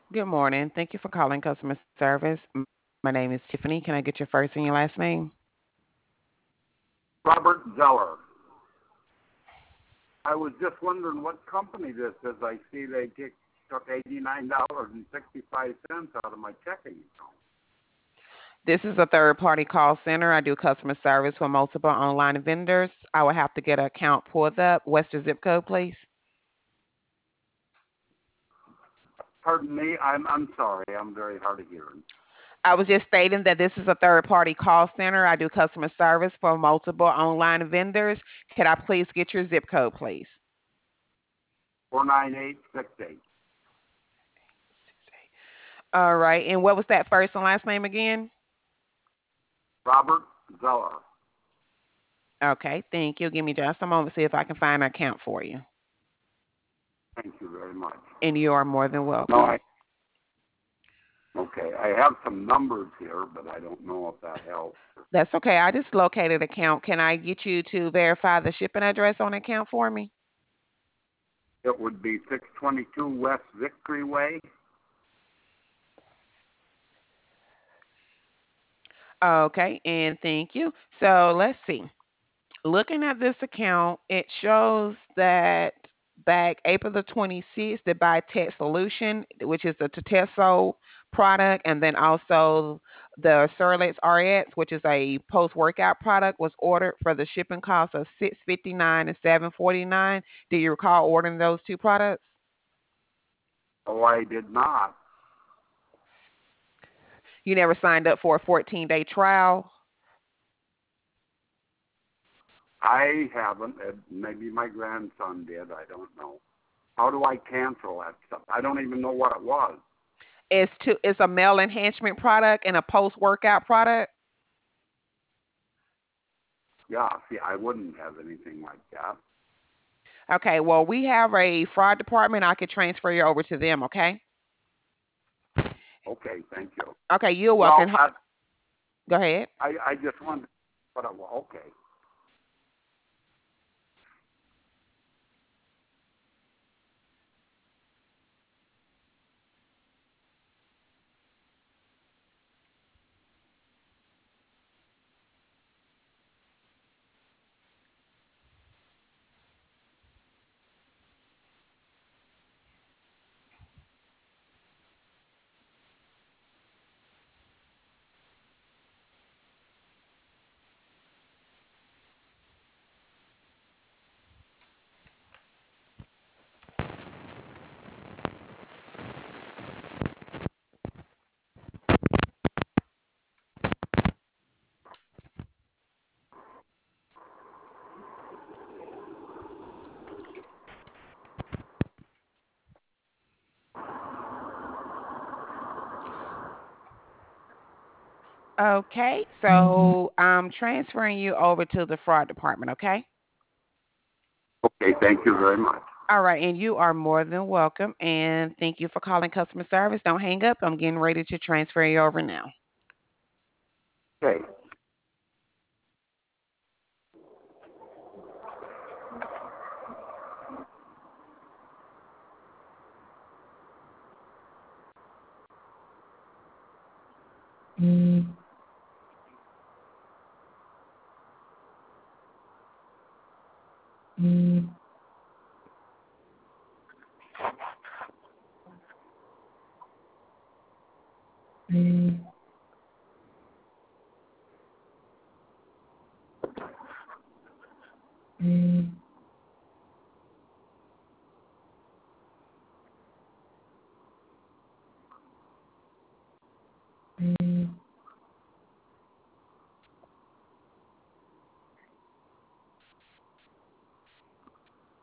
Good morning. Thank you for calling customer service. My name is Tiffany. Can I get your first and your last name? Robert Zeller. I was just wondering what company this is. I see took $89.65 out of my checking account. This is a third party call center. I do customer service for multiple online vendors. I will have to get an account pulled up. What's the zip code, please? Pardon me, I'm sorry. I'm very hard of hearing. I was just stating that this is a third party call center. I do customer service for multiple online vendors. Could I please get your zip code, please? 49868. All right. And what was that first and last name again? Robert Zeller. Okay. Thank you. Give me just a moment, see if I can find an account for you. Thank you very much. And you are more than No, welcome. okay. I have some numbers here, but I don't know if that helps. That's okay. I just located account. Can I get you to verify the shipping address on account for me? It would be 622 West Victory Way. Okay, and thank you. So let's see. Looking at this account, it shows that back April the 26th, the Tech Solution, which is the Teteso product, and then also the Surlex RX, which is a post-workout product, was ordered for the shipping cost of $659 and $749. Do you recall ordering those two products? Oh, I did not. You never signed up for a 14-day trial? I haven't. Maybe my grandson did. I don't know. How do I cancel that stuff? I don't even know what it was. It's a male enhancement product and a post-workout product. Yeah, see, I wouldn't have anything like that. Okay, well, we have a fraud department. I could transfer you over to them, okay? Okay, thank you. Okay, you're Well, welcome. Go ahead. I just wondered what it was. Okay. Okay, so I'm transferring you over to the fraud department, okay? Okay, thank you very much. All right, and you are more than welcome. And thank you for calling customer service. Don't hang up. I'm getting ready to transfer you over now. Okay.